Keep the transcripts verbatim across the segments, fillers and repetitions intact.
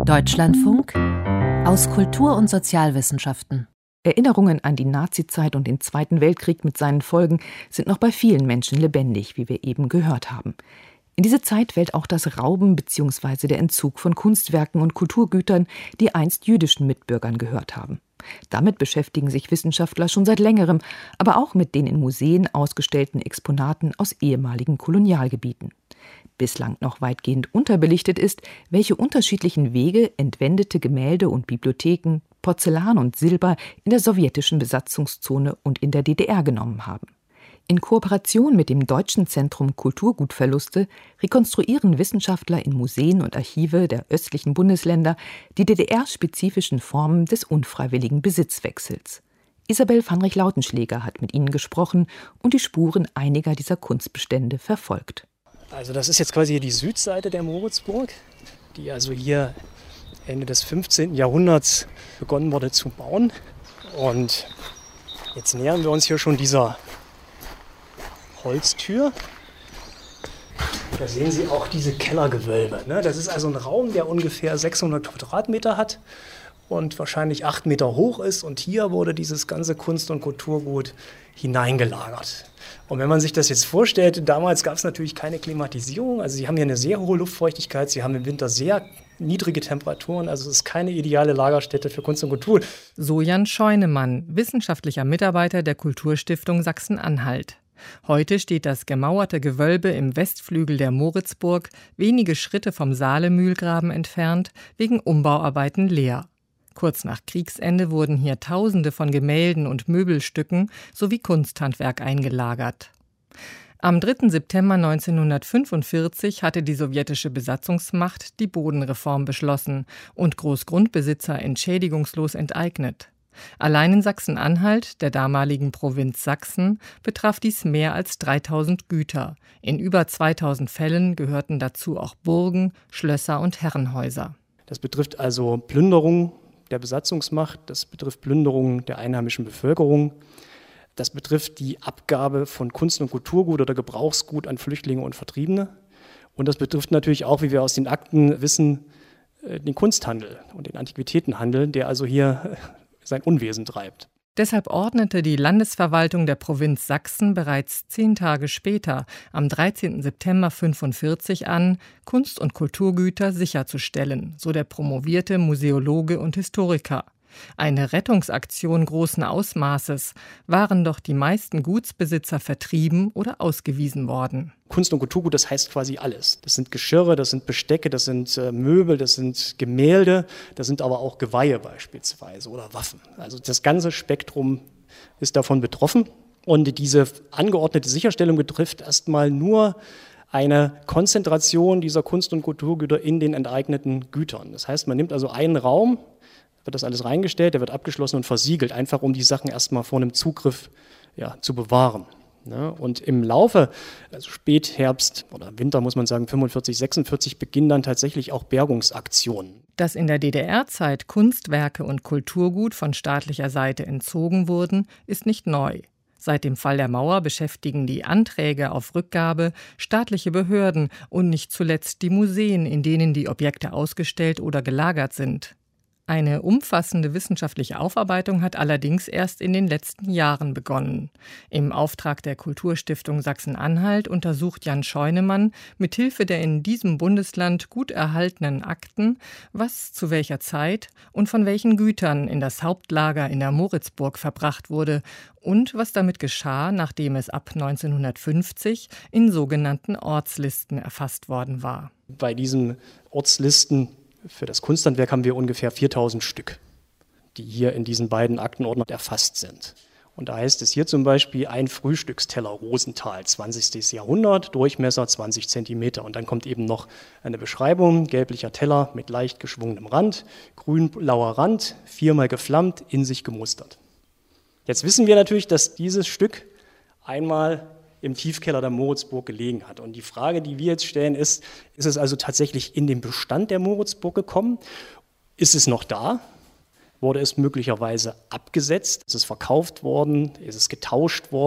Deutschlandfunk aus Kultur- und Sozialwissenschaften. Erinnerungen an die Nazizeit und den Zweiten Weltkrieg mit seinen Folgen sind noch bei vielen Menschen lebendig, wie wir eben gehört haben. In diese Zeit fällt auch das Rauben bzw. der Entzug von Kunstwerken und Kulturgütern, die einst jüdischen Mitbürgern gehört haben. Damit beschäftigen sich Wissenschaftler schon seit längerem, aber auch mit den in Museen ausgestellten Exponaten aus ehemaligen Kolonialgebieten. Bislang noch weitgehend unterbelichtet ist, welche unterschiedlichen Wege entwendete Gemälde und Bibliotheken, Porzellan und Silber in der sowjetischen Besatzungszone und in der D D R genommen haben. In Kooperation mit dem Deutschen Zentrum Kulturgutverluste rekonstruieren Wissenschaftler in Museen und Archive der östlichen Bundesländer die D D R-spezifischen Formen des unfreiwilligen Besitzwechsels. Isabel Vanrich-Lautenschläger hat mit ihnen gesprochen und die Spuren einiger dieser Kunstbestände verfolgt. Also das ist jetzt quasi die Südseite der Moritzburg, die also hier Ende des fünfzehnten Jahrhunderts begonnen wurde zu bauen. Und jetzt nähern wir uns hier schon dieser Holztür. Da sehen Sie auch diese Kellergewölbe. Das ist also ein Raum, der ungefähr sechshundert Quadratmeter hat und wahrscheinlich acht Meter hoch ist. Und hier wurde dieses ganze Kunst- und Kulturgut hineingelagert. Und wenn man sich das jetzt vorstellt, damals gab es natürlich keine Klimatisierung. Also Sie haben hier eine sehr hohe Luftfeuchtigkeit, Sie haben im Winter sehr niedrige Temperaturen. Also es ist keine ideale Lagerstätte für Kunst und Kultur. So Jan Scheunemann, wissenschaftlicher Mitarbeiter der Kulturstiftung Sachsen-Anhalt. Heute steht das gemauerte Gewölbe im Westflügel der Moritzburg wenige Schritte vom Saalemühlgraben entfernt, wegen Umbauarbeiten leer. Kurz nach Kriegsende wurden hier Tausende von Gemälden und Möbelstücken sowie Kunsthandwerk eingelagert. Am dritten September neunzehnhundertfünfundvierzig hatte die sowjetische Besatzungsmacht die Bodenreform beschlossen und Großgrundbesitzer entschädigungslos enteignet. Allein in Sachsen-Anhalt, der damaligen Provinz Sachsen, betraf dies mehr als dreitausend Güter. In über zweitausend Fällen gehörten dazu auch Burgen, Schlösser und Herrenhäuser. Das betrifft also Plünderung der Besatzungsmacht, das betrifft Plünderung der einheimischen Bevölkerung, das betrifft die Abgabe von Kunst- und Kulturgut oder Gebrauchsgut an Flüchtlinge und Vertriebene und das betrifft natürlich auch, wie wir aus den Akten wissen, den Kunsthandel und den Antiquitätenhandel, der also hier sein Unwesen treibt. Deshalb ordnete die Landesverwaltung der Provinz Sachsen bereits zehn Tage später, am dreizehnten September neunzehnhundertfünfundvierzig an, Kunst- und Kulturgüter sicherzustellen, so der promovierte Museologe und Historiker. Eine Rettungsaktion großen Ausmaßes, waren doch die meisten Gutsbesitzer vertrieben oder ausgewiesen worden. Kunst- und Kulturgut, das heißt quasi alles. Das sind Geschirre, das sind Bestecke, das sind äh, Möbel, das sind Gemälde, das sind aber auch Geweihe beispielsweise oder Waffen. Also das ganze Spektrum ist davon betroffen. Und diese angeordnete Sicherstellung betrifft erstmal nur eine Konzentration dieser Kunst- und Kulturgüter in den enteigneten Gütern. Das heißt, man nimmt also einen Raum, wird das alles reingestellt, der wird abgeschlossen und versiegelt, einfach um die Sachen erstmal vor einem Zugriff ja, zu bewahren. Ja, und im Laufe, also Spätherbst oder Winter muss man sagen, fünfundvierzig, sechsundvierzig, beginnen dann tatsächlich auch Bergungsaktionen. Dass in der D D R-Zeit Kunstwerke und Kulturgut von staatlicher Seite entzogen wurden, ist nicht neu. Seit dem Fall der Mauer beschäftigen die Anträge auf Rückgabe staatliche Behörden und nicht zuletzt die Museen, in denen die Objekte ausgestellt oder gelagert sind. Eine umfassende wissenschaftliche Aufarbeitung hat allerdings erst in den letzten Jahren begonnen. Im Auftrag der Kulturstiftung Sachsen-Anhalt untersucht Jan Scheunemann mithilfe der in diesem Bundesland gut erhaltenen Akten, was zu welcher Zeit und von welchen Gütern in das Hauptlager in der Moritzburg verbracht wurde und was damit geschah, nachdem es ab neunzehnhundertfünfzig in sogenannten Ortslisten erfasst worden war. Bei diesen Ortslisten für das Kunsthandwerk haben wir ungefähr viertausend Stück, die hier in diesen beiden Aktenordnern erfasst sind. Und da heißt es hier zum Beispiel ein Frühstücksteller Rosenthal, zwanzigstes Jahrhundert, Durchmesser zwanzig Zentimeter. Und dann kommt eben noch eine Beschreibung, gelblicher Teller mit leicht geschwungenem Rand, grün-blauer Rand, viermal geflammt, in sich gemustert. Jetzt wissen wir natürlich, dass dieses Stück einmal im Tiefkeller der Moritzburg gelegen hat. Und die Frage, die wir jetzt stellen, ist, ist es also tatsächlich in den Bestand der Moritzburg gekommen? Ist es noch da? Wurde es möglicherweise abgesetzt? Ist es verkauft worden? Ist es getauscht worden?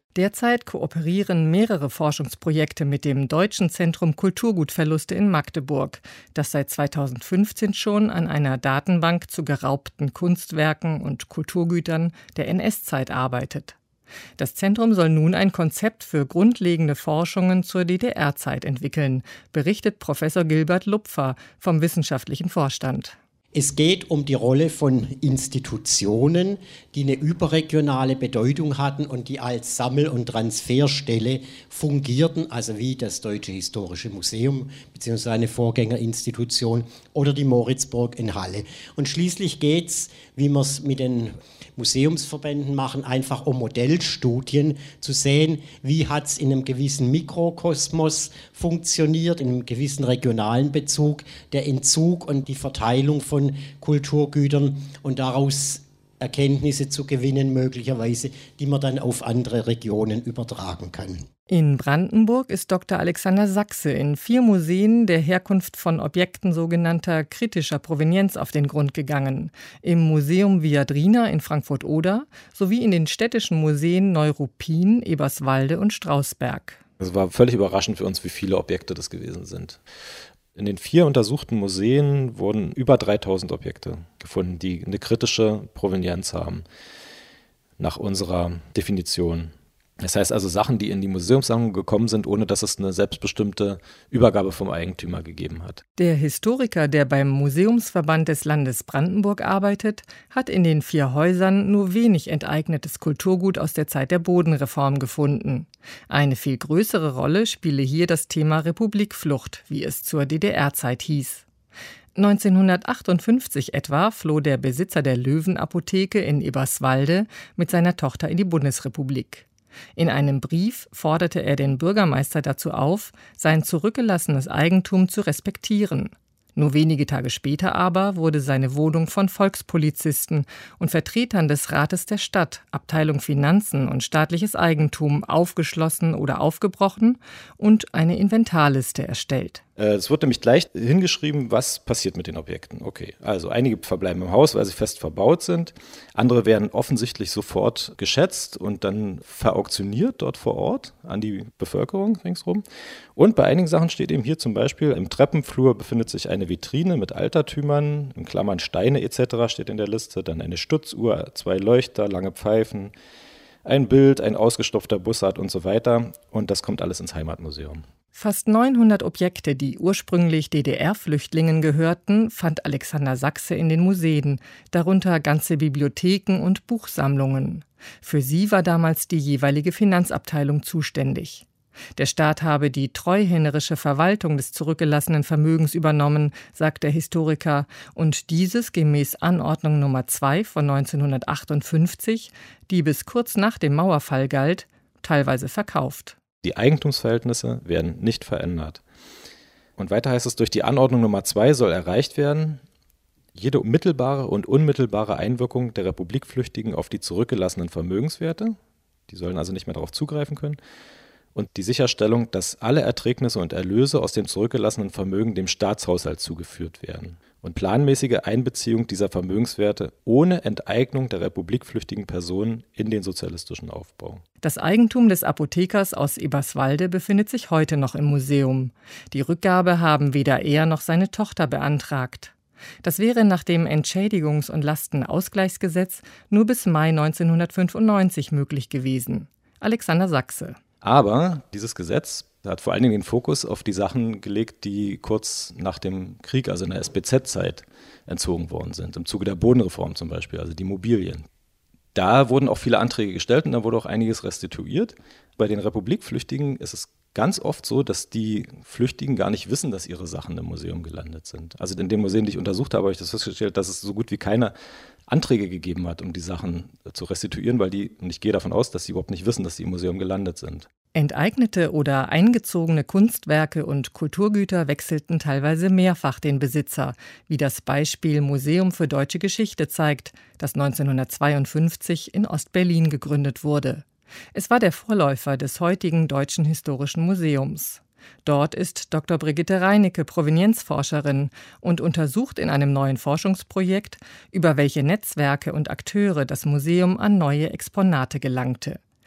Derzeit kooperieren mehrere Forschungsprojekte mit dem Deutschen Zentrum Kulturgutverluste in Magdeburg, das seit zweitausendfünfzehn schon an einer Datenbank zu geraubten Kunstwerken und Kulturgütern der N S-Zeit arbeitet. Das Zentrum soll nun ein Konzept für grundlegende Forschungen zur D D R-Zeit entwickeln, berichtet Professor Gilbert Lupfer vom Wissenschaftlichen Vorstand. Es geht um die Rolle von Institutionen, die eine überregionale Bedeutung hatten und die als Sammel- und Transferstelle fungierten, also wie das Deutsche Historische Museum bzw. eine Vorgängerinstitution oder die Moritzburg in Halle. Und schließlich geht es, wie wir es mit den Museumsverbänden machen, einfach um Modellstudien zu sehen, wie hat es in einem gewissen Mikrokosmos funktioniert, in einem gewissen regionalen Bezug, der Entzug und die Verteilung von Kulturgütern und daraus Erkenntnisse zu gewinnen, möglicherweise, die man dann auf andere Regionen übertragen kann. In Brandenburg ist Doktor Alexander Sachse in vier Museen der Herkunft von Objekten sogenannter kritischer Provenienz auf den Grund gegangen. Im Museum Viadrina in Frankfurt-Oder sowie in den städtischen Museen Neuruppin, Eberswalde und Strausberg. Es war völlig überraschend für uns, wie viele Objekte das gewesen sind. In den vier untersuchten Museen wurden über dreitausend Objekte gefunden, die eine kritische Provenienz haben, nach unserer Definition. Das heißt also Sachen, die in die Museumssammlung gekommen sind, ohne dass es eine selbstbestimmte Übergabe vom Eigentümer gegeben hat. Der Historiker, der beim Museumsverband des Landes Brandenburg arbeitet, hat in den vier Häusern nur wenig enteignetes Kulturgut aus der Zeit der Bodenreform gefunden. Eine viel größere Rolle spiele hier das Thema Republikflucht, wie es zur D D R-Zeit hieß. neunzehnhundertachtundfünfzig etwa floh der Besitzer der Löwenapotheke in Eberswalde mit seiner Tochter in die Bundesrepublik. In einem Brief forderte er den Bürgermeister dazu auf, sein zurückgelassenes Eigentum zu respektieren. Nur wenige Tage später aber wurde seine Wohnung von Volkspolizisten und Vertretern des Rates der Stadt, Abteilung Finanzen und staatliches Eigentum aufgeschlossen oder aufgebrochen und eine Inventarliste erstellt. Es wird nämlich gleich hingeschrieben, was passiert mit den Objekten. Okay, also einige verbleiben im Haus, weil sie fest verbaut sind. Andere werden offensichtlich sofort geschätzt und dann verauktioniert dort vor Ort an die Bevölkerung ringsherum. Und bei einigen Sachen steht eben hier zum Beispiel, im Treppenflur befindet sich eine Vitrine mit Altertümern, in Klammern Steine et cetera steht in der Liste, dann eine Stutzuhr, zwei Leuchter, lange Pfeifen, ein Bild, ein ausgestopfter Bussard und so weiter. Und das kommt alles ins Heimatmuseum. Fast neunhundert Objekte, die ursprünglich D D R-Flüchtlingen gehörten, fand Alexander Sachse in den Museen, darunter ganze Bibliotheken und Buchsammlungen. Für sie war damals die jeweilige Finanzabteilung zuständig. Der Staat habe die treuhänderische Verwaltung des zurückgelassenen Vermögens übernommen, sagt der Historiker, und dieses gemäß Anordnung Nummer zwei von neunzehnhundertachtundfünfzig, die bis kurz nach dem Mauerfall galt, teilweise verkauft. Die Eigentumsverhältnisse werden nicht verändert. Und weiter heißt es, durch die Anordnung Nummer zwei soll erreicht werden, jede mittelbare und unmittelbare Einwirkung der Republikflüchtigen auf die zurückgelassenen Vermögenswerte, die sollen also nicht mehr darauf zugreifen können, und die Sicherstellung, dass alle Erträgnisse und Erlöse aus dem zurückgelassenen Vermögen dem Staatshaushalt zugeführt werden. Und planmäßige Einbeziehung dieser Vermögenswerte ohne Enteignung der republikflüchtigen Personen in den sozialistischen Aufbau. Das Eigentum des Apothekers aus Eberswalde befindet sich heute noch im Museum. Die Rückgabe haben weder er noch seine Tochter beantragt. Das wäre nach dem Entschädigungs- und Lastenausgleichsgesetz nur bis Mai neunzehnhundertfünfundneunzig möglich gewesen. Alexander Sachse. Aber dieses Gesetz hat vor allen Dingen den Fokus auf die Sachen gelegt, die kurz nach dem Krieg, also in der S B Z-Zeit, entzogen worden sind. Im Zuge der Bodenreform zum Beispiel, also die Immobilien. Da wurden auch viele Anträge gestellt und da wurde auch einiges restituiert. Bei den Republikflüchtigen ist es ganz oft so, dass die Flüchtigen gar nicht wissen, dass ihre Sachen im Museum gelandet sind. Also in den Museen, die ich untersucht habe, habe ich das festgestellt, dass es so gut wie keine Anträge gegeben hat, um die Sachen zu restituieren, weil die, und ich gehe davon aus, dass sie überhaupt nicht wissen, dass sie im Museum gelandet sind. Enteignete oder eingezogene Kunstwerke und Kulturgüter wechselten teilweise mehrfach den Besitzer, wie das Beispiel Museum für Deutsche Geschichte zeigt, das neunzehnhundertzweiundfünfzig in Ost-Berlin gegründet wurde. Es war der Vorläufer des heutigen Deutschen Historischen Museums. Dort ist Doktor Brigitte Reinecke Provenienzforscherin und untersucht in einem neuen Forschungsprojekt, über welche Netzwerke und Akteure das Museum an neue Exponate gelangte.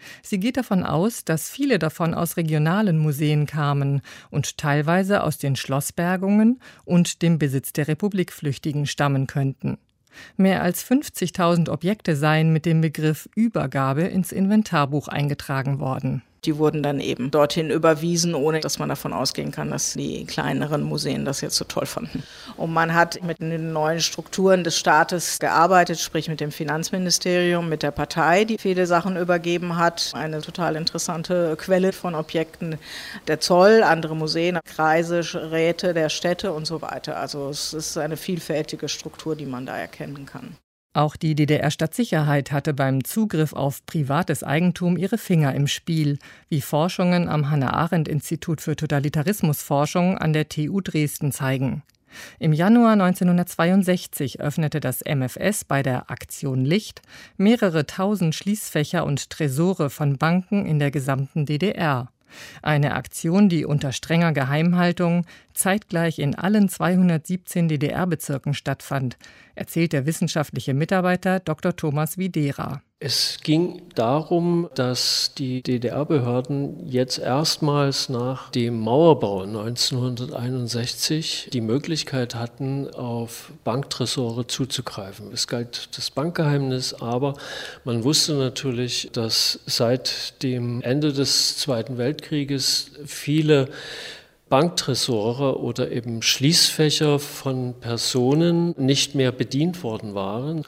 Sie geht davon aus, dass viele davon aus regionalen Museen kamen und teilweise aus den Schlossbergungen und dem Besitz der Republikflüchtigen stammen könnten. Mehr als fünfzigtausend Objekte seien mit dem Begriff Übergabe ins Inventarbuch eingetragen worden. Die wurden dann eben dorthin überwiesen, ohne dass man davon ausgehen kann, dass die kleineren Museen das jetzt so toll fanden. Und man hat mit den neuen Strukturen des Staates gearbeitet, sprich mit dem Finanzministerium, mit der Partei, die viele Sachen übergeben hat. Eine total interessante Quelle von Objekten, der Zoll, andere Museen, Kreise, Räte der Städte und so weiter. Also es ist eine vielfältige Struktur, die man da erkennen kann. Auch die D D R-Stadtsicherheit hatte beim Zugriff auf privates Eigentum ihre Finger im Spiel, wie Forschungen am Hannah-Arendt-Institut für Totalitarismusforschung an der T U Dresden zeigen. Im Januar neunzehnhundertzweiundsechzig öffnete das M F S bei der Aktion Licht mehrere tausend Schließfächer und Tresore von Banken in der gesamten D D R. Eine Aktion, die unter strenger Geheimhaltung zeitgleich in allen zweihundertsiebzehn D D R-Bezirken stattfand, erzählt der wissenschaftliche Mitarbeiter Doktor Thomas Widera. Es ging darum, dass die D D R-Behörden jetzt erstmals nach dem Mauerbau neunzehnhunderteinundsechzig die Möglichkeit hatten, auf Banktresore zuzugreifen. Es galt das Bankgeheimnis, aber man wusste natürlich, dass seit dem Ende des Zweiten Weltkrieges viele Banktresore oder eben Schließfächer von Personen nicht mehr bedient worden waren.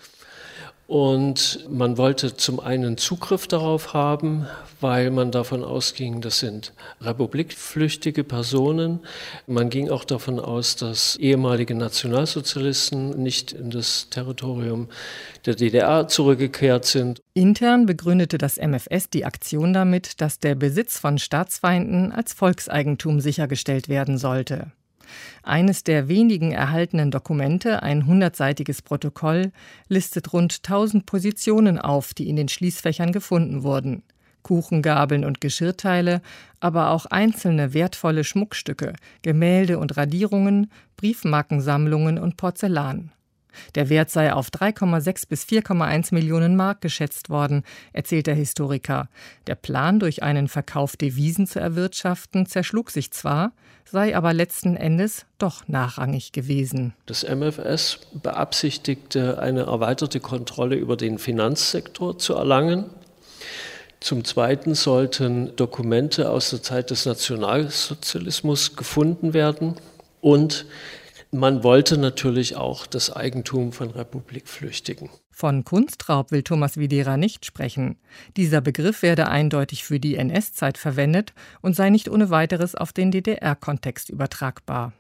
Und man wollte zum einen Zugriff darauf haben, weil man davon ausging, das sind republikflüchtige Personen. Man ging auch davon aus, dass ehemalige Nationalsozialisten nicht in das Territorium der D D R zurückgekehrt sind. Intern begründete das M F S die Aktion damit, dass der Besitz von Staatsfeinden als Volkseigentum sichergestellt werden sollte. Eines der wenigen erhaltenen Dokumente, ein hundertseitiges Protokoll, listet rund tausend Positionen auf, die in den Schließfächern gefunden wurden. Kuchengabeln und Geschirrteile, aber auch einzelne wertvolle Schmuckstücke, Gemälde und Radierungen, Briefmarkensammlungen und Porzellan. Der Wert sei auf drei Komma sechs bis vier Komma eins Millionen Mark geschätzt worden, erzählt der Historiker. Der Plan, durch einen Verkauf Devisen zu erwirtschaften, zerschlug sich zwar, sei aber letzten Endes doch nachrangig gewesen. Das M F S beabsichtigte, eine erweiterte Kontrolle über den Finanzsektor zu erlangen. Zum Zweiten sollten Dokumente aus der Zeit des Nationalsozialismus gefunden werden und man wollte natürlich auch das Eigentum von Republikflüchtigen. Von Kunstraub will Thomas Widera nicht sprechen. Dieser Begriff werde eindeutig für die N S-Zeit verwendet und sei nicht ohne weiteres auf den D D R-Kontext übertragbar.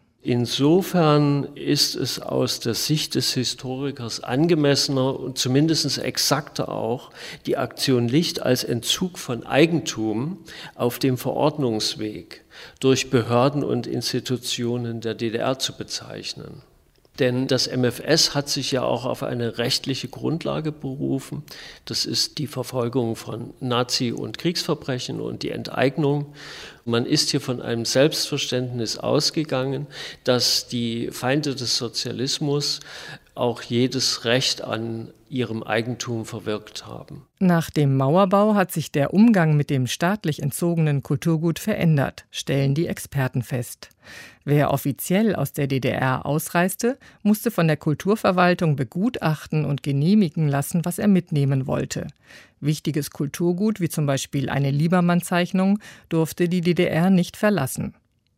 Insofern ist es aus der Sicht des Historikers angemessener und zumindest exakter auch, die Aktion Licht als Entzug von Eigentum auf dem Verordnungsweg durch Behörden und Institutionen der D D R zu bezeichnen. Denn das M F S hat sich ja auch auf eine rechtliche Grundlage berufen. Das ist die Verfolgung von Nazi- und Kriegsverbrechen und die Enteignung. Man ist hier von einem Selbstverständnis ausgegangen, dass die Feinde des Sozialismus auch jedes Recht an ihrem Eigentum verwirkt haben. Nach dem Mauerbau hat sich der Umgang mit dem staatlich entzogenen Kulturgut verändert, stellen die Experten fest. Wer offiziell aus der D D R ausreiste, musste von der Kulturverwaltung begutachten und genehmigen lassen, was er mitnehmen wollte. Wichtiges Kulturgut, wie zum Beispiel eine Liebermann-Zeichnung, durfte die D D R nicht verlassen.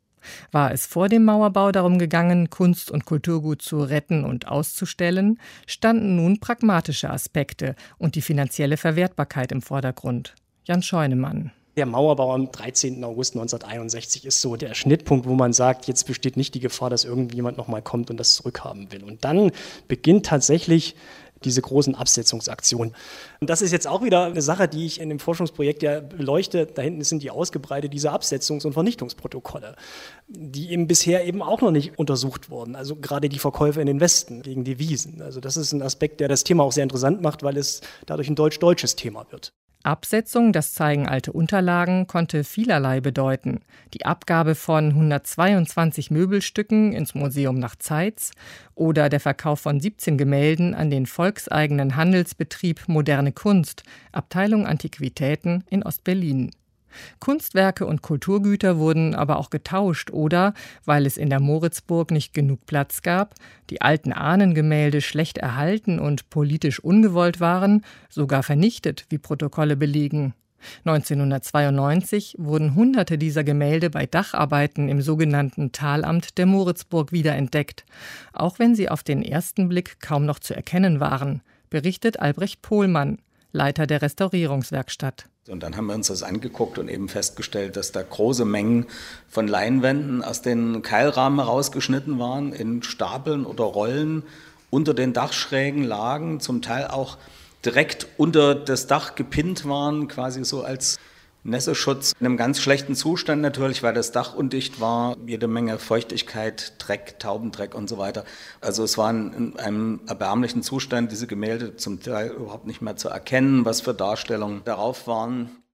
War es vor dem Mauerbau darum gegangen, Kunst- und Kulturgut zu retten und auszustellen, standen nun pragmatische Aspekte und die finanzielle Verwertbarkeit im Vordergrund. Jan Scheunemann. Der Mauerbau am dreizehnten August neunzehnhunderteinundsechzig ist so der Schnittpunkt, wo man sagt, jetzt besteht nicht die Gefahr, dass irgendjemand nochmal kommt und das zurückhaben will. Und dann beginnt tatsächlich diese großen Absetzungsaktionen. Und das ist jetzt auch wieder eine Sache, die ich in dem Forschungsprojekt ja beleuchte. Da hinten sind die ausgebreitet, diese Absetzungs- und Vernichtungsprotokolle, die eben bisher eben auch noch nicht untersucht wurden. Also gerade die Verkäufe in den Westen gegen Devisen. Also das ist ein Aspekt, der das Thema auch sehr interessant macht, weil es dadurch ein deutsch-deutsches Thema wird. Absetzung, das zeigen alte Unterlagen, konnte vielerlei bedeuten. Die Abgabe von hundertzweiundzwanzig Möbelstücken ins Museum nach Zeitz oder der Verkauf von siebzehn Gemälden an den volkseigenen Handelsbetrieb Moderne Kunst, Abteilung Antiquitäten in Ostberlin. Kunstwerke und Kulturgüter wurden aber auch getauscht oder, weil es in der Moritzburg nicht genug Platz gab, die alten Ahnengemälde schlecht erhalten und politisch ungewollt waren, sogar vernichtet, wie Protokolle belegen. neunzehnhundertzweiundneunzig wurden Hunderte dieser Gemälde bei Dacharbeiten im sogenannten Talamt der Moritzburg wiederentdeckt, auch wenn sie auf den ersten Blick kaum noch zu erkennen waren, berichtet Albrecht Pohlmann, Leiter der Restaurierungswerkstatt. Und dann haben wir uns das angeguckt und eben festgestellt, dass da große Mengen von Leinwänden aus den Keilrahmen herausgeschnitten waren, in Stapeln oder Rollen unter den Dachschrägen lagen, zum Teil auch direkt unter das Dach gepinnt waren, quasi so als Nässeschutz. In einem ganz schlechten Zustand natürlich, weil das Dach undicht war, jede Menge Feuchtigkeit, Dreck, Taubendreck und so weiter. Also es waren in einem erbärmlichen Zustand, diese Gemälde zum Teil überhaupt nicht mehr zu erkennen, was für Darstellungen darauf waren.